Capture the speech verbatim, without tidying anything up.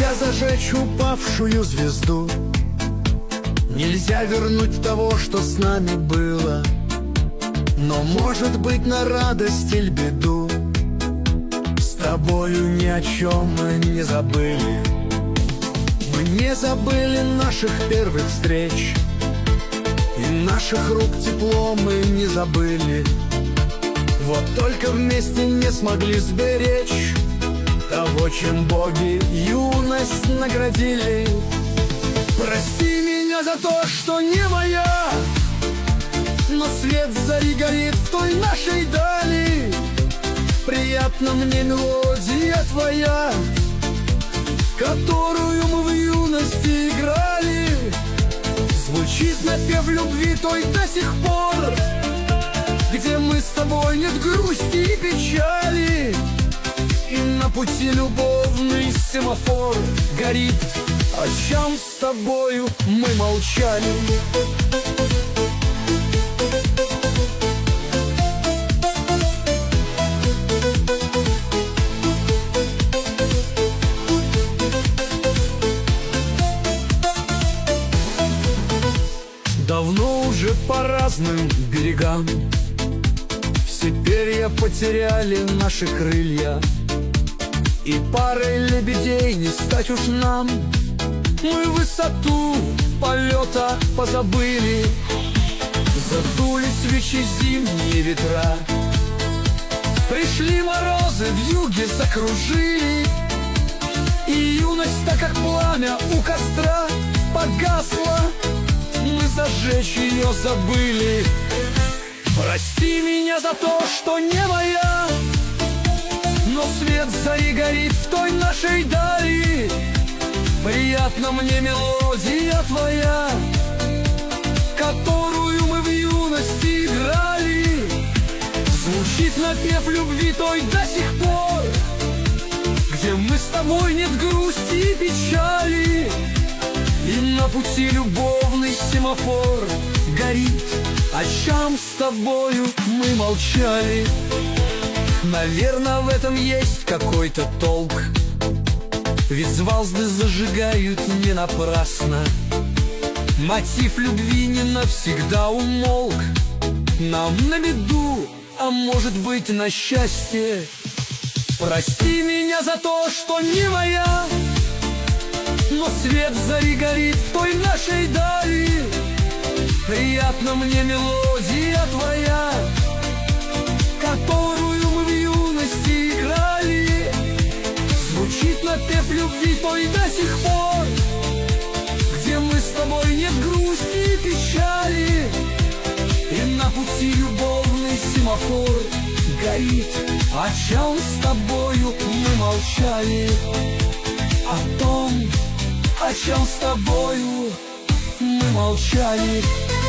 Нельзя зажечь упавшую звезду, нельзя вернуть того, что с нами было, но, может быть, на радость или беду с тобою ни о чем мы не забыли. Мы не забыли наших первых встреч, и наших рук тепло мы не забыли. Вот только вместе не смогли сберечь того, чем боги юность наградили. Прости меня за то, что не моя, но свет зари горит в той нашей дали. Приятна мне мелодия твоя, которую мы в юности играли. Звучит напев любви той до сих пор, где мы с тобой нет грусти и печали. И на пути любовный семафор горит, о чем с тобою мы молчали. Давно уже по разным берегам все перья потеряли наши крылья, и парой лебедей не стать уж нам. Мы высоту полета позабыли, задули свечи зимние ветра. Пришли морозы, в юге закружили, и юность, так как пламя у костра, погасла. Мы зажечь ее забыли. Прости меня за то, что не моя, но свет зари горит в той нашей дали. Приятна мне мелодия твоя, которую мы в юности играли. Звучит напев любви той до сих пор, где мы с тобой нет грусти и печали. И на пути любовный семафор горит, о чем с тобою мы молчали. Наверное, в этом есть какой-то толк, ведь звезды зажигают не напрасно. Мотив любви не навсегда умолк. Нам на беду, а может быть на счастье. Прости меня за то, что не моя, но свет зари горит в той нашей дали. Приятна мне мелодия твоя, которую мы в юности играли. Звучит напев любви той до сих пор, где мы с тобой нет грусти и печали. И на пути любовный семафор горит, о чем с тобою мы молчали. О том, о чем с тобою мы молчали.